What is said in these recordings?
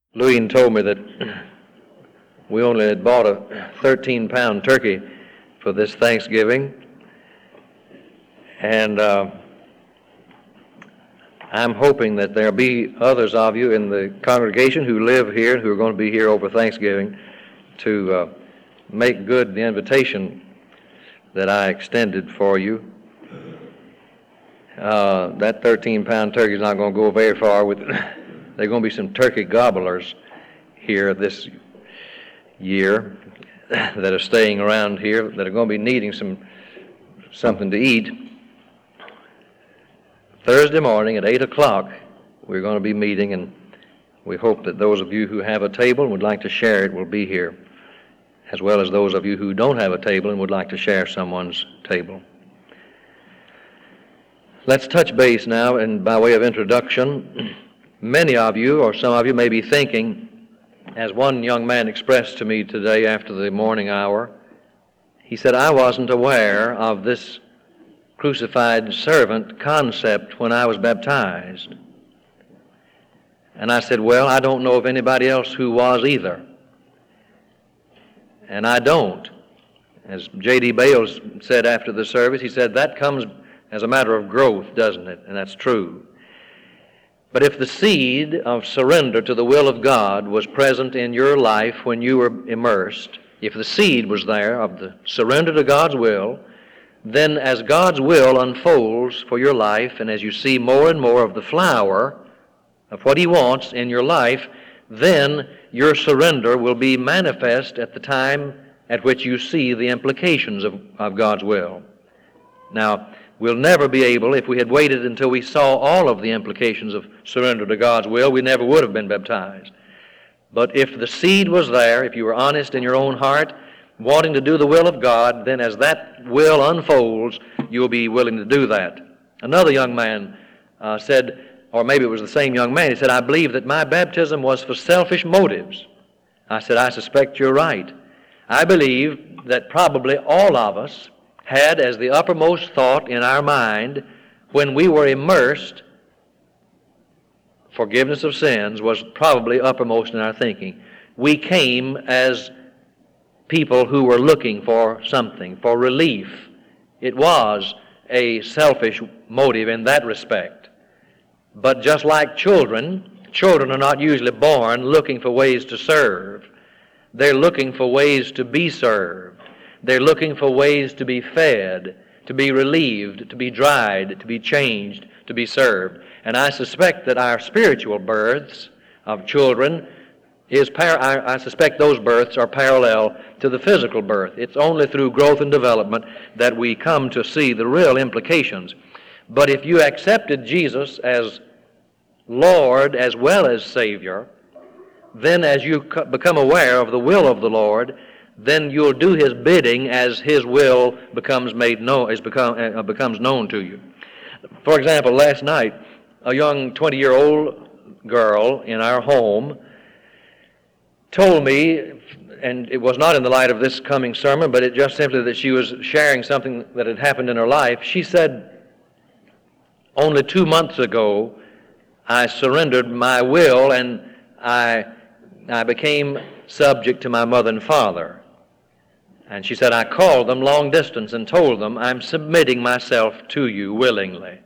Louine told me that we only had bought a 13-pound turkey for this Thanksgiving, and I'm hoping that there'll be others of you in the congregation who live here and who are going to be here over Thanksgiving to make good the invitation that I extended for you. That 13-pound turkey is not going to go very far with it. There are going to be some turkey gobblers here this year that are staying around here that are going to be needing something to eat. Thursday morning at 8 o'clock, we're going to be meeting, and we hope that those of you who have a table and would like to share it will be here, as well as those of you who don't have a table and would like to share someone's table. Let's touch base now, and by way of introduction, many of you, or some of you, may be thinking, as one young man expressed to me today after the morning hour, he said, I wasn't aware of this crucified servant concept when I was baptized. And I said, well, I don't know of anybody else who was either. And I don't. As J.D. Bales said after the service, he said, that comes as a matter of growth, doesn't it? And that's true. But if the seed of surrender to the will of God was present in your life when you were immersed, if the seed was there of the surrender to God's will, then as God's will unfolds for your life, and as you see more and more of the flower of what He wants in your life, then your surrender will be manifest at the time at which you see the implications of God's will. Now, we'll never be able, if we had waited until we saw all of the implications of surrender to God's will, we never would have been baptized. But if the seed was there, if you were honest in your own heart, wanting to do the will of God, then as that will unfolds, you'll be willing to do that. Another young man said, or maybe it was the same young man, he said, I believe that my baptism was for selfish motives. I said, I suspect you're right. I believe that probably all of us had as the uppermost thought in our mind when we were immersed, forgiveness of sins was probably uppermost in our thinking. We came as people who were looking for something, for relief. It was a selfish motive in that respect. But just like children are not usually born looking for ways to serve. They're looking for ways to be served. They're looking for ways to be fed, to be relieved, to be dried, to be changed, to be served. And I suspect that our spiritual births of children I suspect those births are parallel to the physical birth. It's only through growth and development that we come to see the real implications. But if you accepted Jesus as Lord as well as Savior, then as you become aware of the will of the Lord, then you'll do His bidding as His will becomes known to you. For example, last night, a young 20-year-old girl in our home told me, and it was not in the light of this coming sermon, but it just simply that she was sharing something that had happened in her life. She said, only 2 months ago, I surrendered my will and I became subject to my mother and father. And she said, I called them long distance and told them, I'm submitting myself to you willingly.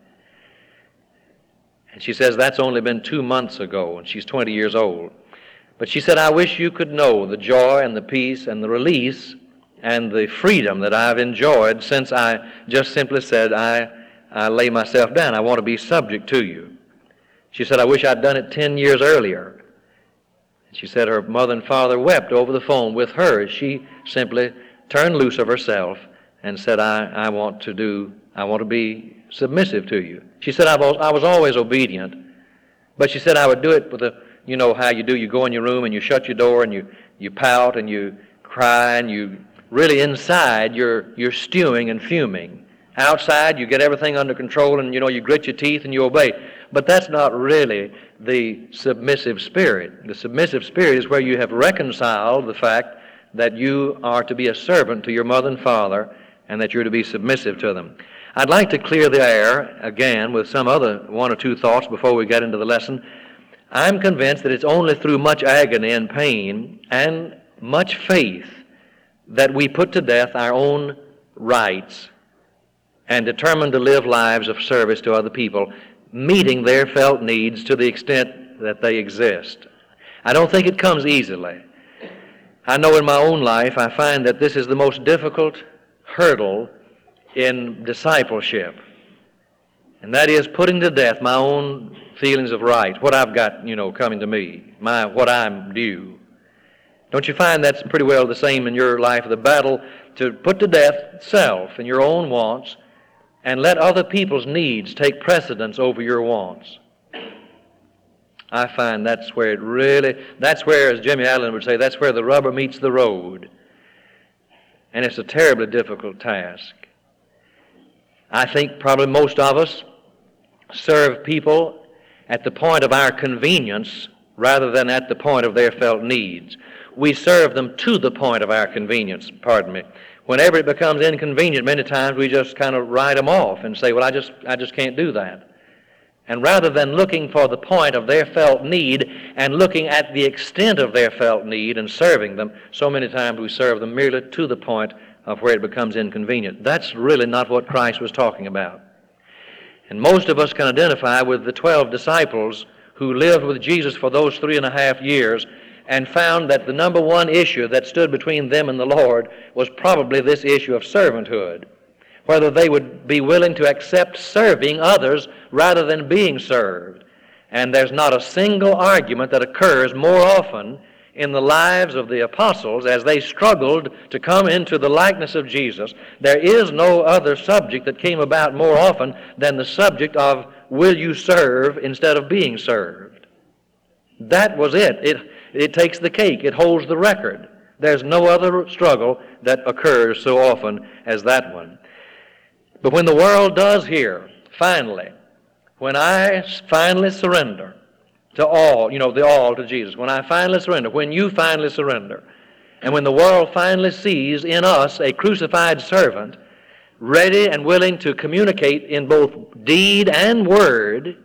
And she says, that's only been 2 months ago, and she's 20 years old. But she said, I wish you could know the joy and the peace and the release and the freedom that I've enjoyed since I just simply said, I lay myself down. I want to be subject to you. She said, I wish I'd done it 10 years earlier. She said her mother and father wept over the phone with her as she simply turned loose of herself and said, I want to be submissive to you. She said, I was always obedient, but she said I would do it with you know how you do, you go in your room and you shut your door and you pout and you cry and you really inside you're stewing and fuming. Outside you get everything under control and you grit your teeth and you obey. But that's not really the submissive spirit. The submissive spirit is where you have reconciled the fact that you are to be a servant to your mother and father and that you're to be submissive to them. I'd like to clear the air again with some other one or two thoughts before we get into the lesson. I'm convinced that it's only through much agony and pain and much faith that we put to death our own rights and determine to live lives of service to other people, meeting their felt needs to the extent that they exist. I don't think it comes easily. I know in my own life I find that this is the most difficult hurdle in discipleship, and that is putting to death my own feelings of right, what I've got, coming to me, what I'm due. Don't you find that's pretty well the same in your life, the battle to put to death self and your own wants and let other people's needs take precedence over your wants? I find that's where, as Jimmy Allen would say, that's where the rubber meets the road. And it's a terribly difficult task. I think probably most of us serve people at the point of our convenience rather than at the point of their felt needs. We serve them to the point of our convenience, Whenever it becomes inconvenient, many times we just kind of write them off and say, well, I just can't do that. And rather than looking for the point of their felt need and looking at the extent of their felt need and serving them, so many times we serve them merely to the point of where it becomes inconvenient. That's really not what Christ was talking about. And most of us can identify with the 12 disciples who lived with Jesus for those 3.5 years and found that the number one issue that stood between them and the Lord was probably this issue of servanthood, whether they would be willing to accept serving others rather than being served. And there's not a single argument that occurs more often in the lives of the apostles as they struggled to come into the likeness of Jesus. There is no other subject that came about more often than the subject of, will you serve instead of being served? That was it. It takes the cake. It holds the record. There's no other struggle that occurs so often as that one. But when the world does hear, finally, when I finally surrender to all, the all to Jesus, when I finally surrender, when you finally surrender, and when the world finally sees in us a crucified servant, ready and willing to communicate in both deed and word,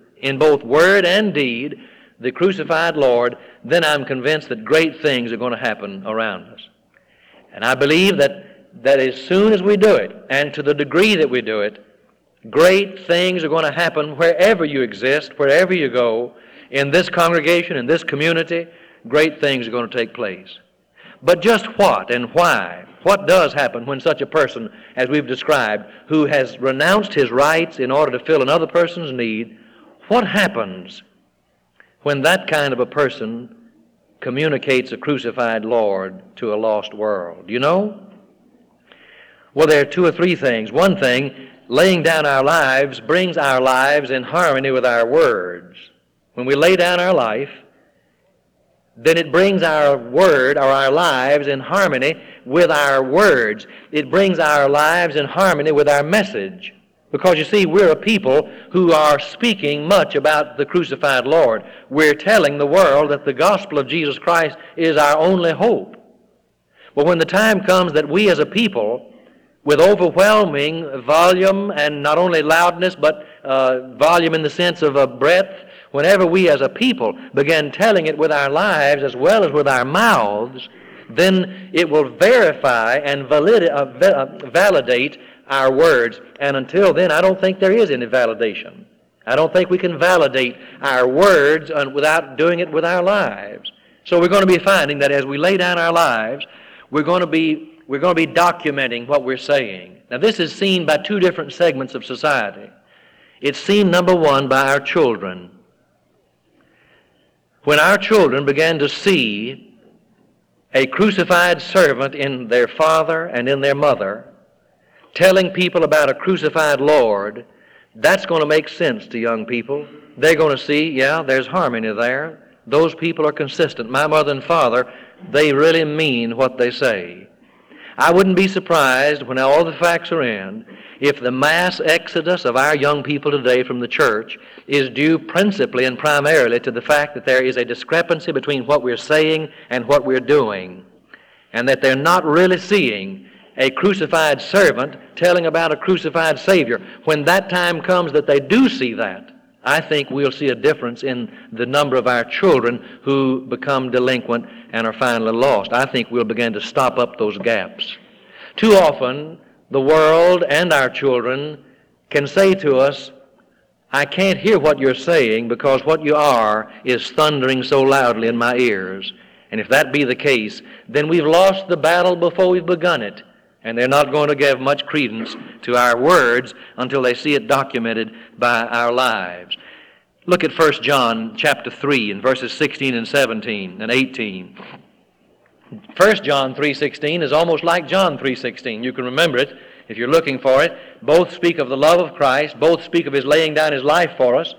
the crucified Lord, then I'm convinced that great things are going to happen around us. And I believe that as soon as we do it, and to the degree that we do it, great things are going to happen wherever you exist, wherever you go, in this congregation, in this community, great things are going to take place. But just what and why? What does happen when such a person, as we've described, who has renounced his rights in order to fill another person's need, what happens when that kind of a person communicates a crucified Lord to a lost world? You know? Well, there are 2 or 3 things. One thing, laying down our lives brings our lives in harmony with our words. When we lay down our life, then it brings our word or our lives in harmony with our words. It brings our lives in harmony with our message. Because you see, we're a people who are speaking much about the crucified Lord. We're telling the world that the gospel of Jesus Christ is our only hope. But when the time comes that we as a people, with overwhelming volume and not only loudness, but volume in the sense of a breadth, whenever we as a people begin telling it with our lives as well as with our mouths, then it will verify and validate our words. And until then, I don't think there is any validation. I don't think we can validate our words without doing it with our lives. So we're going to be finding that as we lay down our lives, we're going to be documenting what we're saying. Now, this is seen by 2 different segments of society. It's seen, number 1, by our children. When our children began to see a crucified servant in their father and in their mother, telling people about a crucified Lord, that's going to make sense to young people. They're going to see, yeah, there's harmony there. Those people are consistent. My mother and father, they really mean what they say. I wouldn't be surprised when all the facts are in if the mass exodus of our young people today from the church is due principally and primarily to the fact that there is a discrepancy between what we're saying and what we're doing, and that they're not really seeing a crucified servant telling about a crucified Savior. When that time comes that they do see that, I think we'll see a difference in the number of our children who become delinquent and are finally lost. I think we'll begin to stop up those gaps. Too often, the world and our children can say to us, I can't hear what you're saying because what you are is thundering so loudly in my ears. And if that be the case, then we've lost the battle before we've begun it. And they're not going to give much credence to our words until they see it documented by our lives. Look at 1 John chapter 3 and verses 16 and 17 and 18. 1 John 3:16 is almost like John 3:16. You can remember it if you're looking for it. Both speak of the love of Christ. Both speak of His laying down His life for us.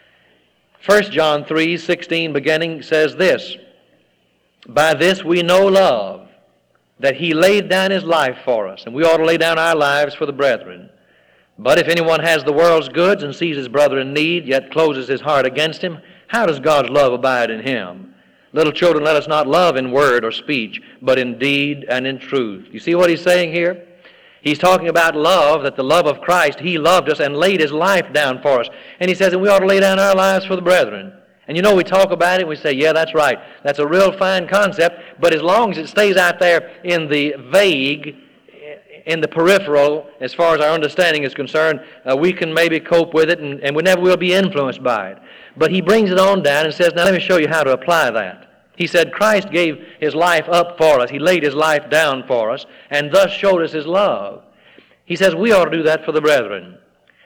1 John 3:16 beginning says this, By this we know love, that He laid down His life for us, and we ought to lay down our lives for the brethren. But if anyone has the world's goods and sees his brother in need, yet closes his heart against him, how does God's love abide in him? Little children, let us not love in word or speech, but in deed and in truth. You see what he's saying here? He's talking about love, that the love of Christ, He loved us and laid His life down for us. And he says that we ought to lay down our lives for the brethren. And you know, we talk about it and we say, yeah, that's right. That's a real fine concept, but as long as it stays out there in the vague, in the peripheral, as far as our understanding is concerned, we can maybe cope with it and we never will be influenced by it. But he brings it on down and says, now let me show you how to apply that. He said Christ gave His life up for us. He laid His life down for us and thus showed us His love. He says we ought to do that for the brethren.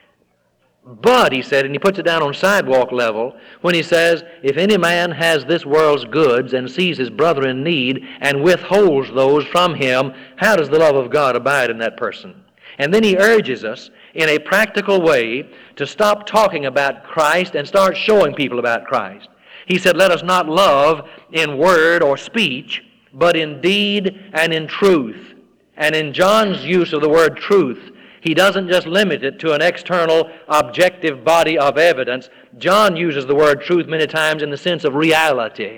But, he said, and he puts it down on sidewalk level, when he says, if any man has this world's goods and sees his brother in need and withholds those from him, how does the love of God abide in that person? And then he urges us in a practical way to stop talking about Christ and start showing people about Christ. He said, let us not love in word or speech, but in deed and in truth. And in John's use of the word truth, he doesn't just limit it to an external, objective body of evidence. John uses the word truth many times in the sense of reality.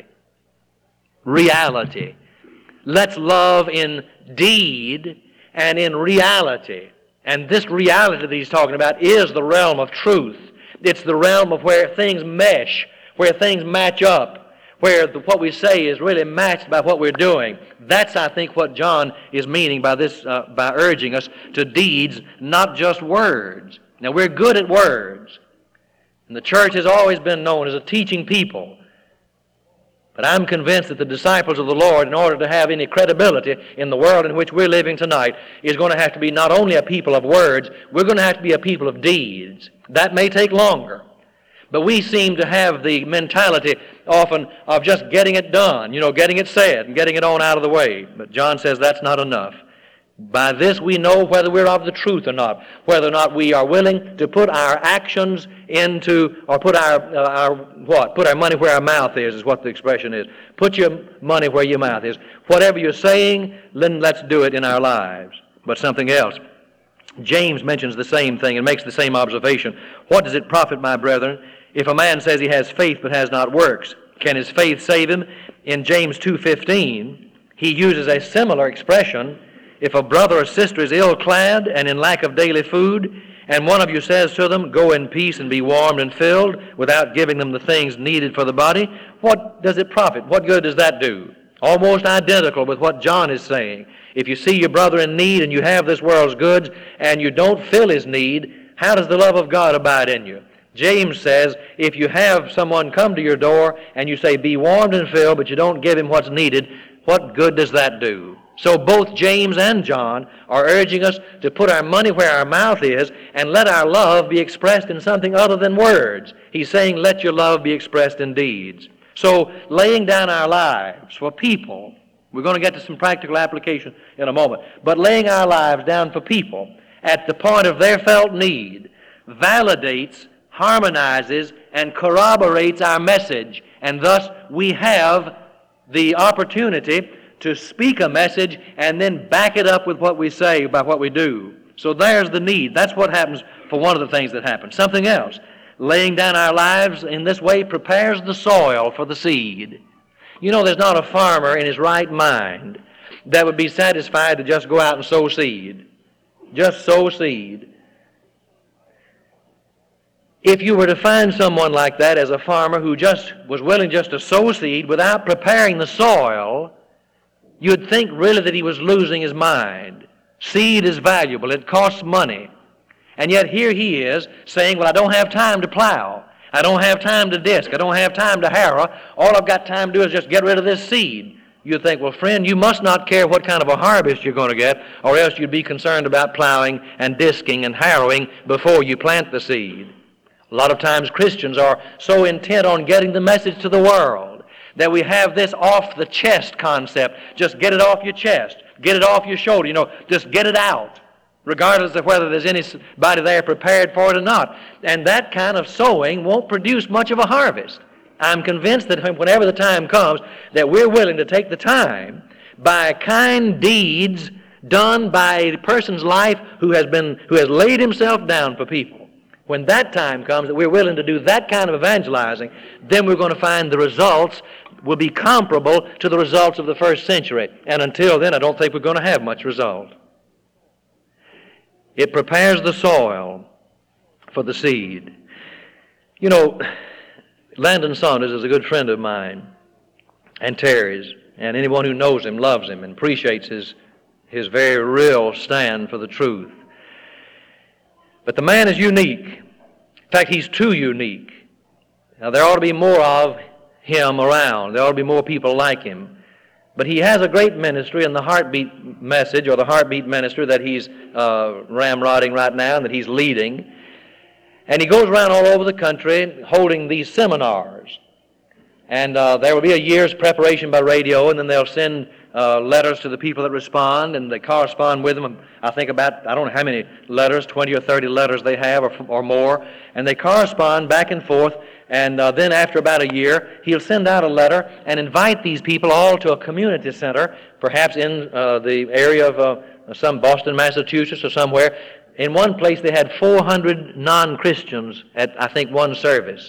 Reality. Let's love in deed and in reality. And this reality that he's talking about is the realm of truth. It's the realm of where things mesh, where things match up, where what we say is really matched by what we're doing. That's, I think, what John is meaning by this, by urging us to deeds, not just words. Now, we're good at words, and the church has always been known as a teaching people. But I'm convinced that the disciples of the Lord, in order to have any credibility in the world in which we're living tonight, is going to have to be not only a people of words, we're going to have to be a people of deeds. That may take longer. But we seem to have the mentality often of just getting it done, getting it said and getting it on out of the way. But John says that's not enough. By this we know whether we're of the truth or not, whether or not we are willing to put our actions into, or put put our money where our mouth is what the expression is. Put your money where your mouth is. Whatever you're saying, then let's do it in our lives. But something else. James mentions the same thing and makes the same observation. What does it profit, my brethren, if a man says he has faith but has not works? Can his faith save him? In James 2:15, he uses a similar expression. If a brother or sister is ill-clad and in lack of daily food, and one of you says to them, go in peace and be warmed and filled, without giving them the things needed for the body, what does it profit? What good does that do? Almost identical with what John is saying. If you see your brother in need and you have this world's goods and you don't fill his need, how does the love of God abide in you? James says, if you have someone come to your door and you say, be warmed and filled, but you don't give him what's needed, what good does that do? So both James and John are urging us to put our money where our mouth is and let our love be expressed in something other than words. He's saying, let your love be expressed in deeds. So laying down our lives for people, we're going to get to some practical application in a moment, but laying our lives down for people at the point of their felt need validates, harmonizes, and corroborates our message. And thus we have the opportunity to speak a message and then back it up with what we say by what we do. So there's the need. That's what happens for one of the things that happens. Something else. Laying down our lives in this way prepares the soil for the seed. There's not a farmer in his right mind that would be satisfied to just go out and sow seed. Just sow seed. If you were to find someone like that as a farmer who just was willing just to sow seed without preparing the soil, you'd think really that he was losing his mind. Seed is valuable. It costs money. And yet here he is saying, well, I don't have time to plow. I don't have time to disc. I don't have time to harrow. All I've got time to do is just get rid of this seed. You'd think, well, friend, you must not care what kind of a harvest you're going to get, or else you'd be concerned about plowing and disking and harrowing before you plant the seed. A lot of times Christians are so intent on getting the message to the world that we have this off-the-chest concept. Just get it off your chest. Get it off your shoulder. Just get it out, regardless of whether there's anybody there prepared for it or not. And that kind of sowing won't produce much of a harvest. I'm convinced that whenever the time comes that we're willing to take the time by kind deeds done by a person's life who has laid himself down for people, when that time comes that we're willing to do that kind of evangelizing, then we're going to find the results will be comparable to the results of the first century. And until then, I don't think we're going to have much result. It prepares the soil for the seed. Landon Saunders is a good friend of mine, and Terry's, and anyone who knows him loves him and appreciates his very real stand for the truth. But the man is unique. In fact, he's too unique. Now, there ought to be more of him around. There ought to be more people like him. But he has a great ministry in the Heartbeat Message, or the Heartbeat Ministry, that he's ramrodding right now and that he's leading. And he goes around all over the country holding these seminars. And there will be a year's preparation by radio, and then they'll send letters to the people that respond, and they correspond with them. I think about, I don't know how many letters, 20 or 30 letters they have or more, and they correspond back and forth, and then after about a year, he'll send out a letter and invite these people all to a community center, perhaps in the area of some Boston, Massachusetts or somewhere. In one place they had 400 non-Christians at, I think, one service.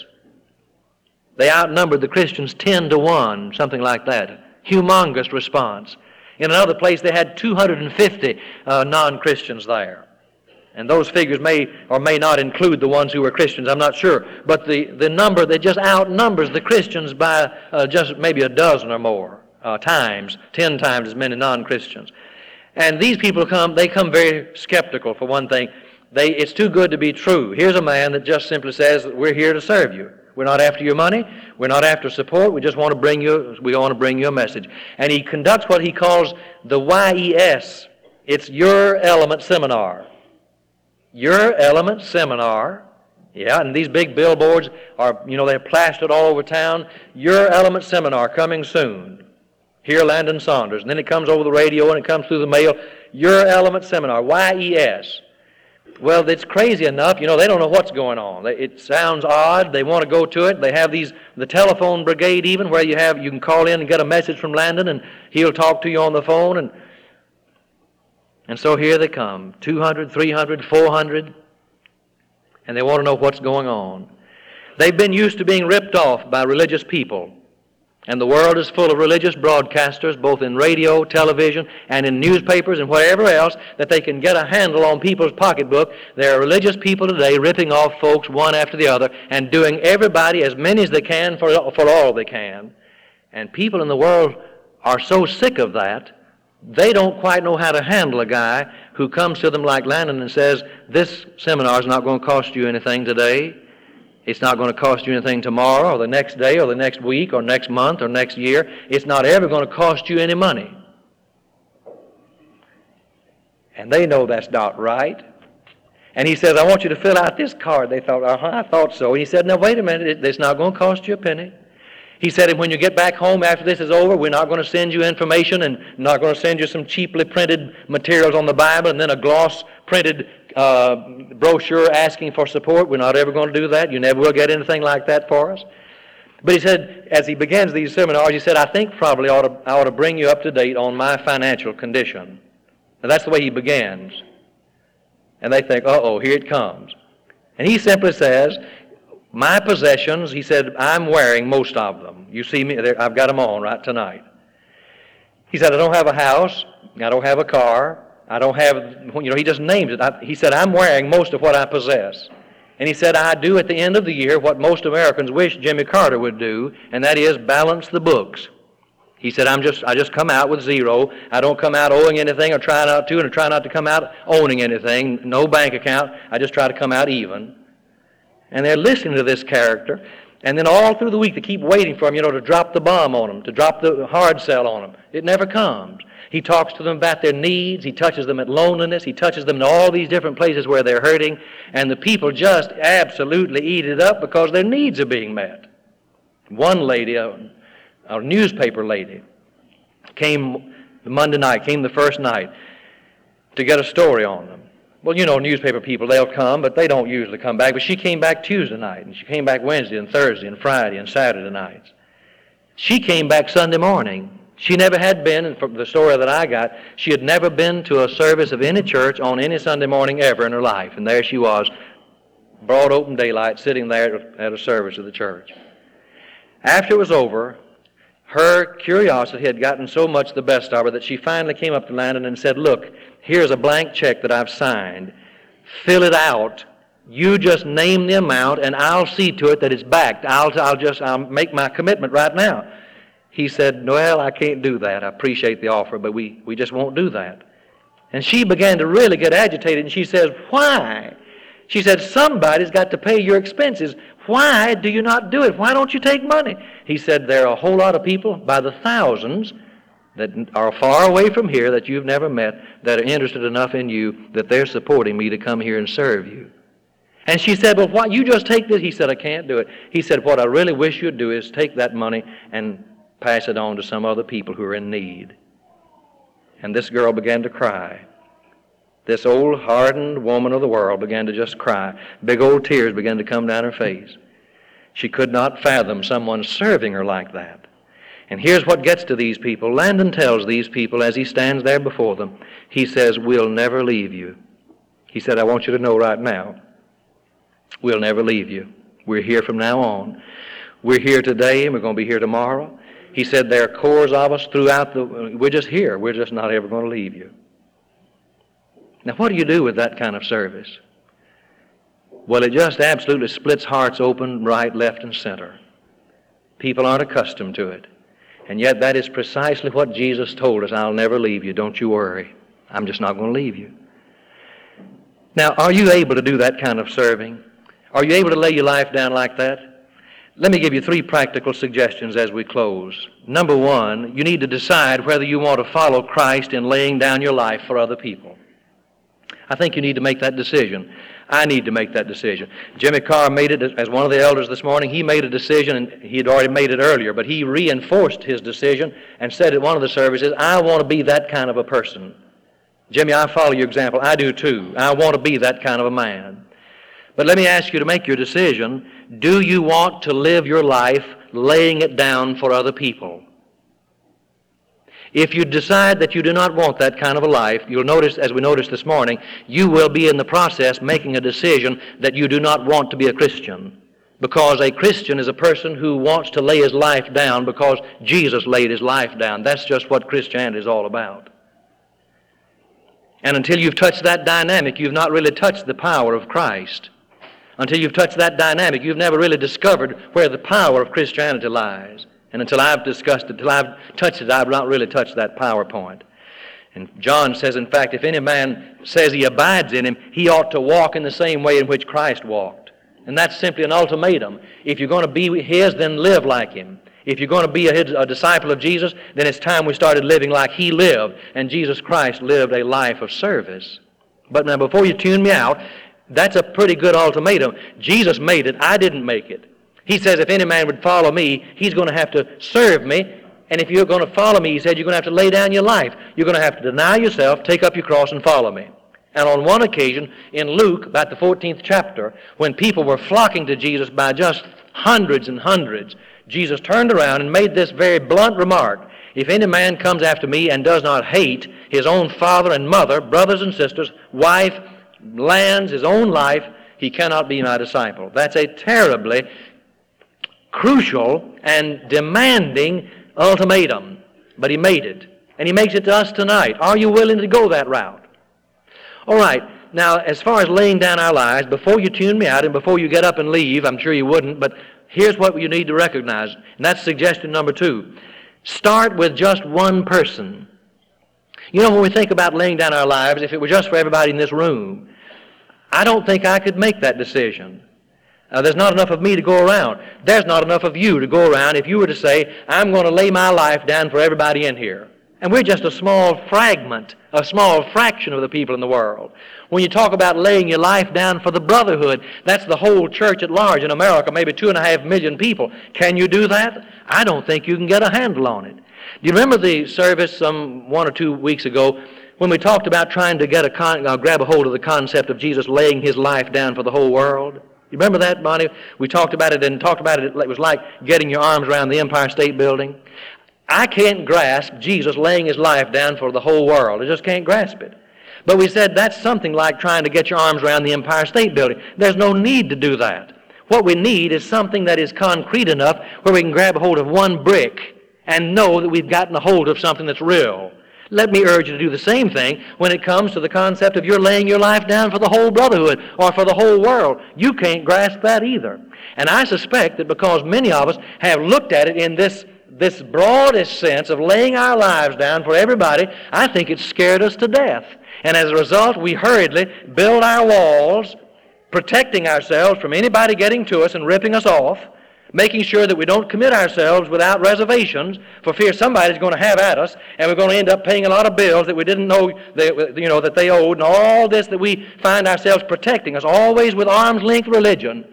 They outnumbered the Christians 10-1, something like that. Humongous response. In another place, they had 250 non-Christians there. And those figures may or may not include the ones who were Christians, I'm not sure. But the number, that just outnumbers the Christians by just maybe a dozen or more times, 10 times as many non-Christians. And these people come very skeptical, for one thing. It's too good to be true. Here's a man that just simply says, we're here to serve you. We're not after your money. We're not after support. We just want to bring you a message. And he conducts what he calls the YES. It's Your Element Seminar. Your Element Seminar. Yeah, and these big billboards are, they're plastered all over town. Your Element Seminar coming soon. Here, Landon Saunders. And then it comes over the radio and it comes through the mail. Your Element Seminar. YES. Well, it's crazy enough. They don't know what's going on. It sounds odd. They want to go to it. They have the telephone brigade even, where you can call in and get a message from Landon, and he'll talk to you on the phone. And so here they come, 200, 300, 400, and they want to know what's going on. They've been used to being ripped off by religious people. And the world is full of religious broadcasters, both in radio, television, and in newspapers and whatever else, that they can get a handle on people's pocketbook. There are religious people today ripping off folks one after the other and doing everybody as many as they can for all they can. And people in the world are so sick of that, they don't quite know how to handle a guy who comes to them like Landon and says, this seminar is not going to cost you anything today. It's not going to cost you anything tomorrow or the next day or the next week or next month or next year. It's not ever going to cost you any money. And they know that's not right. And he says, I want you to fill out this card. They thought, I thought so. And he said, now wait a minute, it's not going to cost you a penny. He said, when you get back home after this is over, we're not going to send you information and not going to send you some cheaply printed materials on the Bible and then a gloss printed brochure asking for support. We're not ever going to do that. You never will get anything like that for us. But he said, as he begins these seminars, he said, I think probably I ought to bring you up to date on my financial condition. And that's the way he begins. And they think, uh-oh, here it comes. And he simply says, my possessions, he said, I'm wearing most of them. You see me, I've got them on right tonight. He said, I don't have a house. I don't have a car. I don't have, he just names it. He said, I'm wearing most of what I possess. And he said, I do at the end of the year what most Americans wish Jimmy Carter would do, and that is balance the books. He said, I just come out with zero. I don't come out owing anything or try not to, and I try not to come out owning anything, no bank account. I just try to come out even. And they're listening to this character, and then all through the week they keep waiting for him, to drop the bomb on them, to drop the hard sell on them. It never comes. He talks to them about their needs. He touches them at loneliness. He touches them in all these different places where they're hurting, and the people just absolutely eat it up because their needs are being met. One lady, a newspaper lady, came the first night to get a story on them. Well, newspaper people, they'll come, but they don't usually come back. But she came back Tuesday night, and she came back Wednesday and Thursday and Friday and Saturday nights. She came back Sunday morning. She never had been, and from the story that I got, she had never been to a service of any church on any Sunday morning ever in her life. And there she was, broad open daylight, sitting there at a service of the church. After it was over, her curiosity had gotten so much the best of her that she finally came up to Landon and said, look, here's a blank check that I've signed. Fill it out. You just name the amount, and I'll see to it that it's backed. I'll make my commitment right now. He said, well, I can't do that. I appreciate the offer, but we just won't do that. And she began to really get agitated, and she says, why? She said, somebody's got to pay your expenses. Why do you not do it? Why don't you take money? He said, there are a whole lot of people by the thousands that are far away from here that you've never met that are interested enough in you that they're supporting me to come here and serve you. And she said, well, why, you just take this? He said, I can't do it. He said, what I really wish you'd do is take that money and pass it on to some other people who are in need. And this girl began to cry. This old hardened woman of the world began to just cry. Big old tears began to come down her face. She could not fathom someone serving her like that. And here's what gets to these people. Landon tells these people as he stands there before them, he says, we'll never leave you. He said, I want you to know right now, we'll never leave you. We're here from now on. We're here today and we're going to be here tomorrow. He said, there are cores of us we're just here. We're just not ever going to leave you. Now, what do you do with that kind of service? Well, it just absolutely splits hearts open, right, left, and center. People aren't accustomed to it. And yet that is precisely what Jesus told us. I'll never leave you. Don't you worry. I'm just not going to leave you. Now, are you able to do that kind of serving? Are you able to lay your life down like that? Let me give you 3 practical suggestions as we close. Number 1, you need to decide whether you want to follow Christ in laying down your life for other people. I think you need to make that decision. I need to make that decision. Jimmy Carr made it as one of the elders this morning. He made a decision, and he had already made it earlier, but he reinforced his decision and said at one of the services, I want to be that kind of a person. Jimmy, I follow your example. I do too. I want to be that kind of a man. But let me ask you to make your decision. Do you want to live your life laying it down for other people? If you decide that you do not want that kind of a life, you'll notice, as we noticed this morning, you will be in the process making a decision that you do not want to be a Christian. Because a Christian is a person who wants to lay his life down because Jesus laid his life down. That's just what Christianity is all about. And until you've touched that dynamic, you've not really touched the power of Christ. Until you've touched that dynamic, you've never really discovered where the power of Christianity lies. And until I've discussed it, until I've touched it, I've not really touched that power point. And John says, in fact, if any man says he abides in him, he ought to walk in the same way in which Christ walked. And that's simply an ultimatum. If you're going to be his, then live like him. If you're going to be a disciple of Jesus, then it's time we started living like he lived. And Jesus Christ lived a life of service. But now, before you tune me out, that's a pretty good ultimatum. Jesus made it. I didn't make it. He says if any man would follow me, he's going to have to serve me. And if you're going to follow me, he said, you're going to have to lay down your life. You're going to have to deny yourself, take up your cross, and follow me. And on one occasion, in Luke, about the 14th chapter, when people were flocking to Jesus by just hundreds and hundreds, Jesus turned around and made this very blunt remark. If any man comes after me and does not hate his own father and mother, brothers and sisters, wife, lands, his own life, he cannot be my disciple. That's a terribly crucial and demanding ultimatum. But he made it. And he makes it to us tonight. Are you willing to go that route? All right. Now, as far as laying down our lives, before you tune me out and before you get up and leave, I'm sure you wouldn't, but here's what you need to recognize, and that's suggestion number 2. Start with just one person. You know, when we think about laying down our lives, if it were just for everybody in this room, I don't think I could make that decision. There's not enough of me to go around. There's not enough of you to go around if you were to say, I'm going to lay my life down for everybody in here. And we're just a small fragment, a small fraction of the people in the world. When you talk about laying your life down for the brotherhood, that's the whole church at large in America, maybe 2.5 million people. Can you do that? I don't think you can get a handle on it. Do you remember the service some 1 or 2 weeks ago when we talked about trying to get grab a hold of the concept of Jesus laying His life down for the whole world? You remember that, Bonnie? We talked about it and talked about it. It was like getting your arms around the Empire State Building. I can't grasp Jesus laying His life down for the whole world. I just can't grasp it. But we said that's something like trying to get your arms around the Empire State Building. There's no need to do that. What we need is something that is concrete enough where we can grab a hold of one brick and know that we've gotten a hold of something that's real. Let me urge you to do the same thing when it comes to the concept of you're laying your life down for the whole brotherhood or for the whole world. You can't grasp that either. And I suspect that because many of us have looked at it in this broadest sense of laying our lives down for everybody, I think it's scared us to death. And as a result, we hurriedly build our walls, protecting ourselves from anybody getting to us and ripping us off, making sure that we don't commit ourselves without reservations for fear somebody's going to have at us, and we're going to end up paying a lot of bills that we didn't know that they owed, and all this that we find ourselves protecting us, always with arm's length religion.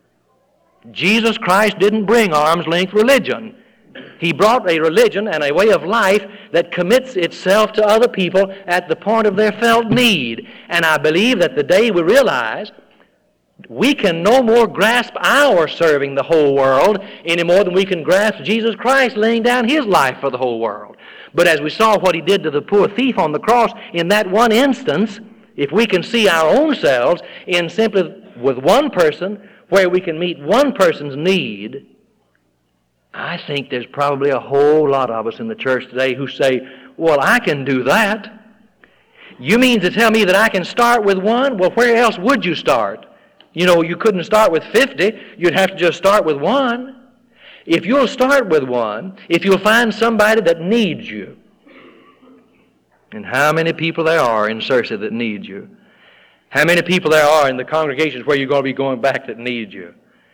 Jesus Christ didn't bring arm's length religion. He brought a religion and a way of life that commits itself to other people at the point of their felt need. And I believe that the day we realize we can no more grasp our serving the whole world any more than we can grasp Jesus Christ laying down His life for the whole world. But as we saw what He did to the poor thief on the cross in that one instance, if we can see our own selves in simply with one person where we can meet one person's need, I think there's probably a whole lot of us in the church today who say, well, I can do that. You mean to tell me that I can start with one? Well, where else would you start? You know, you couldn't start with 50. You'd have to just start with one. If you'll start with one, if you'll find somebody that needs you, and how many people there are in Searcy that need you, how many people there are in the congregations where you're going to be going back that need you,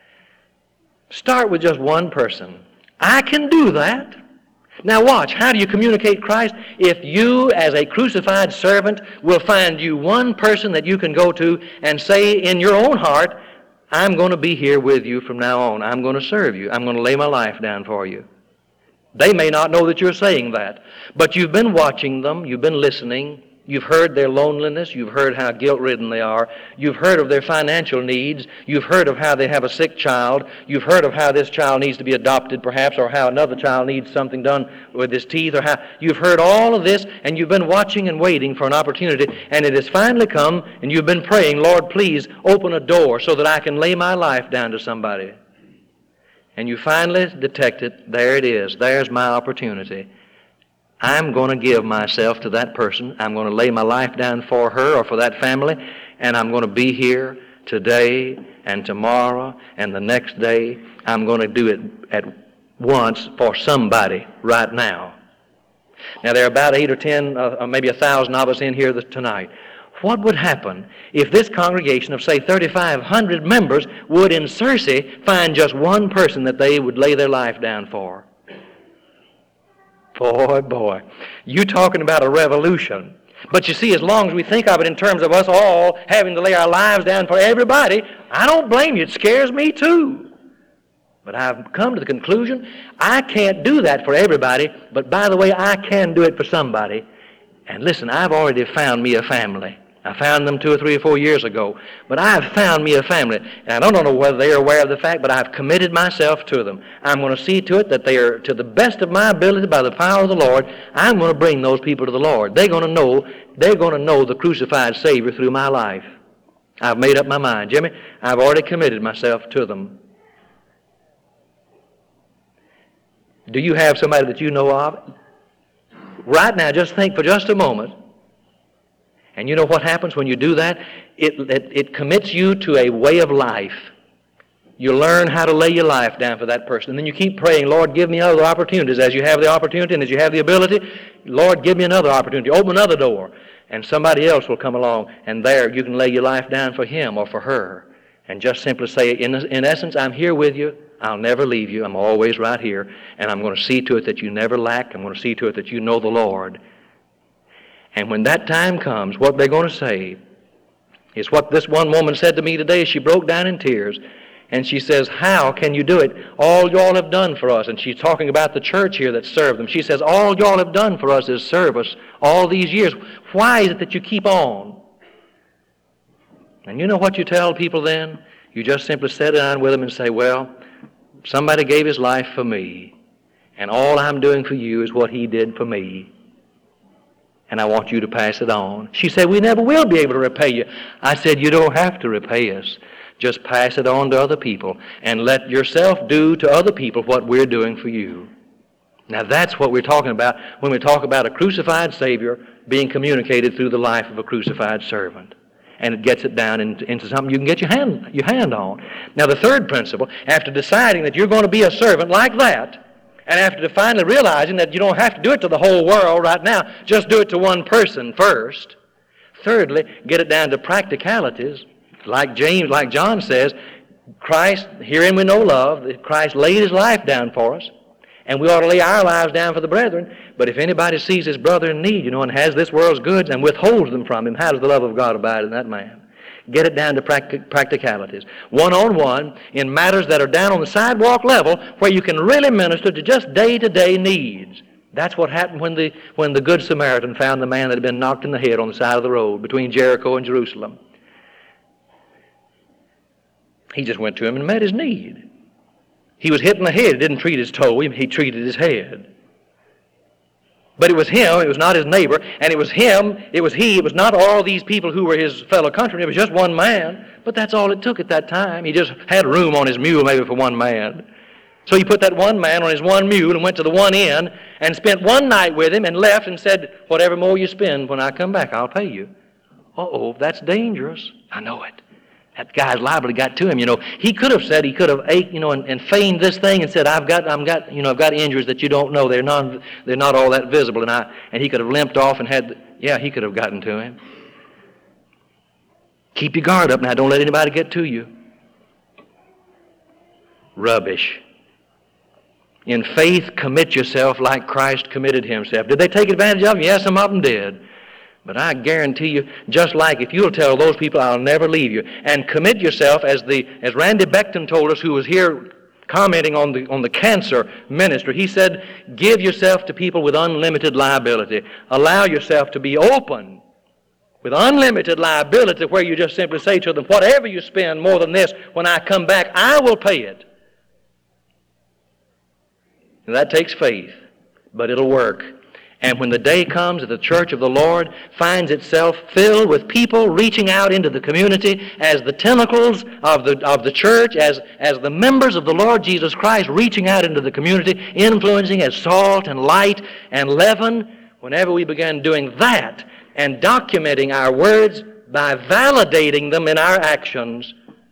start with just one person. I can do that. Now watch, how do you communicate Christ? If you, as a crucified servant, will find you one person that you can go to and say in your own heart, I'm going to be here with you from now on. I'm going to serve you. I'm going to lay my life down for you. They may not know that you're saying that, but you've been watching them, you've been listening, you've heard their loneliness, you've heard how guilt-ridden they are, you've heard of their financial needs, you've heard of how they have a sick child, you've heard of how this child needs to be adopted perhaps, or how another child needs something done with his teeth, or how you've heard all of this, and you've been watching and waiting for an opportunity, and it has finally come, and you've been praying, Lord, please open a door so that I can lay my life down to somebody. And you finally detect it, there it is, there's my opportunity. I'm going to give myself to that person. I'm going to lay my life down for her or for that family, and I'm going to be here today and tomorrow and the next day. I'm going to do it at once for somebody right now. Now, there are about 8 or 10, or maybe 1,000 of us in here tonight. What would happen if this congregation of, say, 3,500 members would in Searcy find just one person that they would lay their life down for? Boy, you talking about a revolution. But you see, as long as we think of it in terms of us all having to lay our lives down for everybody, I don't blame you. It scares me too. But I've come to the conclusion, I can't do that for everybody, but by the way, I can do it for somebody. And listen, I've already found me a family. I found them 2 or 3 or 4 years ago. But I've found me a family. And I don't know whether they're aware of the fact, but I've committed myself to them. I'm going to see to it that they are, to the best of my ability, by the power of the Lord, I'm going to bring those people to the Lord. They're going to know the crucified Savior through my life. I've made up my mind. Jimmy, I've already committed myself to them. Do you have somebody that you know of? Right now, just think for just a moment. And you know what happens when you do that? It commits you to a way of life. You learn how to lay your life down for that person. And then you keep praying, Lord, give me other opportunities. As you have the opportunity and as you have the ability, Lord, give me another opportunity. Open another door. And somebody else will come along, and there you can lay your life down for him or for her. And just simply say, in essence, I'm here with you. I'll never leave you. I'm always right here. And I'm going to see to it that you never lack. I'm going to see to it that you know the Lord. And when that time comes, what they're going to say is what this one woman said to me today. She broke down in tears. And she says, how can you do it? All y'all have done for us. And she's talking about the church here that served them. She says, all y'all have done for us is serve us all these years. Why is it that you keep on? And you know what you tell people then? You just simply sit down with them and say, well, somebody gave his life for me. And all I'm doing for you is what he did for me. And I want you to pass it on. She said, we never will be able to repay you. I said, you don't have to repay us. Just pass it on to other people and let yourself do to other people what we're doing for you. Now that's what we're talking about when we talk about a crucified Savior being communicated through the life of a crucified servant. And it gets it down into something you can get your hand on. Now the third principle, after deciding that you're going to be a servant like that, and after finally realizing that you don't have to do it to the whole world right now, just do it to one person first. Thirdly, get it down to practicalities. Like John says, Christ, herein we know love, that Christ laid his life down for us, and we ought to lay our lives down for the brethren. But if anybody sees his brother in need, and has this world's goods and withholds them from him, how does the love of God abide in that man? Get it down to practicalities. One-on-one in matters that are down on the sidewalk level where you can really minister to just day-to-day needs. That's what happened when the Good Samaritan found the man that had been knocked in the head on the side of the road between Jericho and Jerusalem. He just went to him and met his need. He was hit in the head. He didn't treat his toe. He treated his head. But it was him. It was not his neighbor. And it was him. It was he. It was not all these people who were his fellow countrymen. It was just one man. But that's all it took at that time. He just had room on his mule maybe for one man. So he put that one man on his one mule and went to the one inn and spent one night with him and left and said, whatever more you spend, when I come back, I'll pay you. Uh-oh, that's dangerous. I know it. That guy's liable to got to him. He could have said, ached, and feigned this thing and said, I've got injuries that you don't know. They're not all that visible. And he could have limped off and he could have gotten to him. Keep your guard up now. Don't let anybody get to you. Rubbish. In faith, commit yourself like Christ committed himself. Did they take advantage of him? Yes, some of them did. But I guarantee you, just like if you'll tell those people, I'll never leave you, and commit yourself, as Randy Beckton told us, who was here commenting on the cancer ministry, he said, give yourself to people with unlimited liability. Allow yourself to be open with unlimited liability, where you just simply say to them, whatever you spend more than this, when I come back, I will pay it. And that takes faith, but it'll work. And when the day comes that the church of the Lord finds itself filled with people reaching out into the community as the tentacles of the church, as the members of the Lord Jesus Christ reaching out into the community, influencing as salt and light and leaven, whenever we begin doing that and documenting our words by validating them in our actions,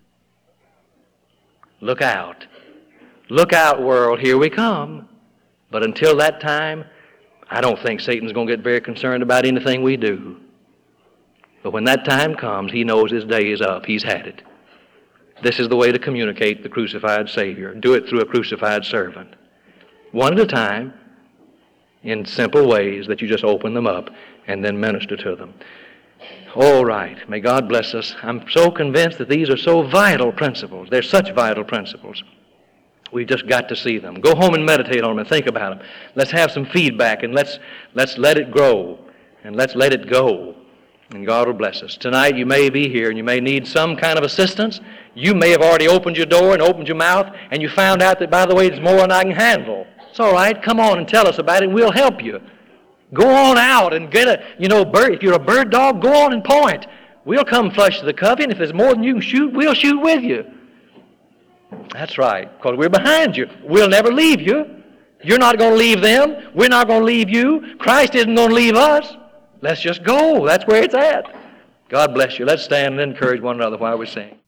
look out. Look out, world, here we come. But until that time, I don't think Satan's going to get very concerned about anything we do. But when that time comes, he knows his day is up. He's had it. This is the way to communicate the crucified Savior. Do it through a crucified servant. One at a time, in simple ways that you just open them up and then minister to them. All right. May God bless us. I'm so convinced that these are so vital principles. They're such vital principles. We've just got to see them. Go home and meditate on them and think about them. Let's have some feedback, and let's let it grow, and let's let it go. And God will bless us. Tonight you may be here and you may need some kind of assistance. You may have already opened your door and opened your mouth, and you found out that, by the way, it's more than I can handle. It's all right. Come on and tell us about it, and we'll help you. Go on out and get a bird. If you're a bird dog, go on and point. We'll come flush to the covey, and if there's more than you can shoot, we'll shoot with you. That's right, because we're behind you. We'll never leave you. You're not going to leave them. We're not going to leave you. Christ isn't going to leave us. Let's just go. That's where it's at. God bless you. Let's stand and encourage one another while we sing.